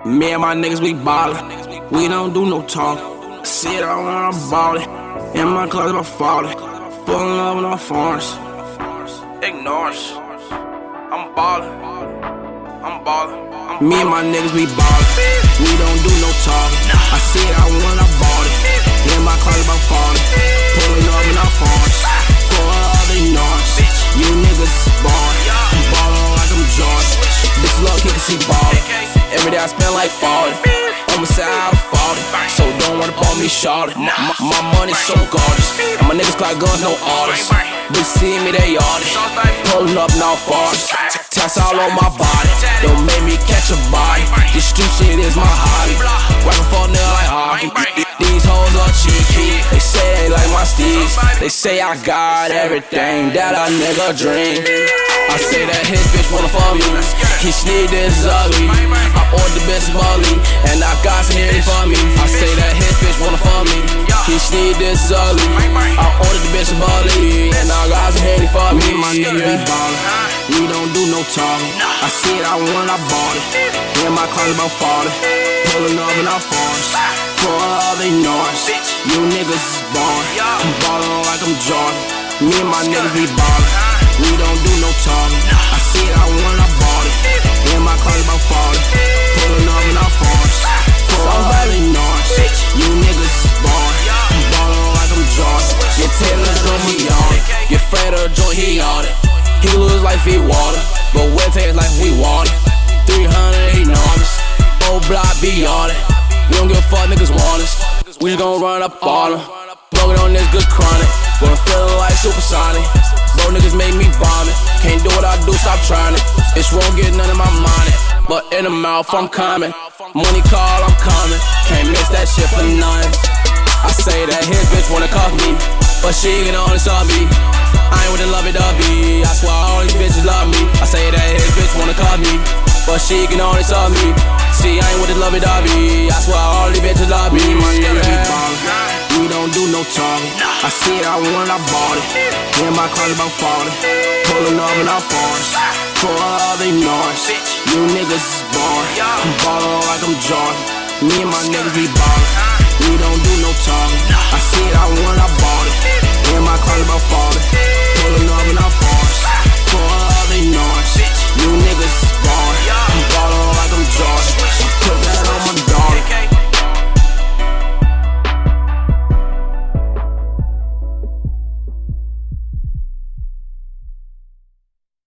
Me and my niggas, we ballin'. We don't do no talk. Sit on when I'm ballin'. In my closet, I'm fallin'. Fullin' up in our farms. Ignore us. I'm ballin'. I'm ballin'. Me and my niggas, we ballin'. We don't do no talk. I sit out when I ballin'. In my closet, I'm fallin'. Pullin' up in our farms. Full of ignorance. You niggas is ballin'. I'm ballin' like I'm Jordan. Bitch love kickin', she ballin'. Every day I spend like 40. I'ma say I'm 40. So don't wanna ball me shorty. My money so gorgeous. And my niggas clock guns, no orders. Bitch see me, they artists. Pullin' up now farms. Tats all on my body. Don't make me catch a body. This street shit is my hobby. Rapping for a nigga like hockey. These hoes are cheeky. They say they like my steez. They say I got everything that a nigga dream. I say that his bitch wanna fuck me. He sneak this ugly. I ordered the bitch Molly, and I got some hair for me. I say that his bitch wanna fuck me. He sneak this ugly. I ordered the bitch Molly, and I got some hair for me. My niggas be ballin'. We don't do no talking. I see it out when I bought it. In my closet about 40. Pullin' up in our farms. For all they noise. You niggas is ballin'. I'm ballin' like I'm Jordan. Me and my niggas be ballin'. We don't do no talking. I see it out when I bought it. In my closet about 40. Pullin' up in our farms. For all they noise. You niggas is ballin'. I'm ballin' like I'm Jordan. Your Taylor's gon' be on it. Your Fred or joint, he on it. He lose like feed water, but wet tastes like we want it. 300 enormous, old block be on it. We don't give a fuck, niggas want us. We just gon' run up on them. Smoking on this good chronic, but I'm feeling like supersonic. Bro, niggas make me vomit. Can't do what I do, stop trying it. It's won't get none of my money, but in the mouth I'm coming. Money call, I'm coming. Can't miss that shit for nothing. I say that his bitch wanna cuff me, but she can only saw me. I ain't with the lovey-dovey. I swear all these bitches love me. I say that his bitch wanna cuff me, but she can only saw me. See, I ain't with the lovey-dovey. I swear all these bitches love me. My niggas be ballin'. We don't do no talking. I see it out when I bought it. In my closet about 40. Pullin' up in our farms. For all they noise. You niggas is ballin'. I'm ballin' like I'm Jordan. Me and my niggas be ballin'.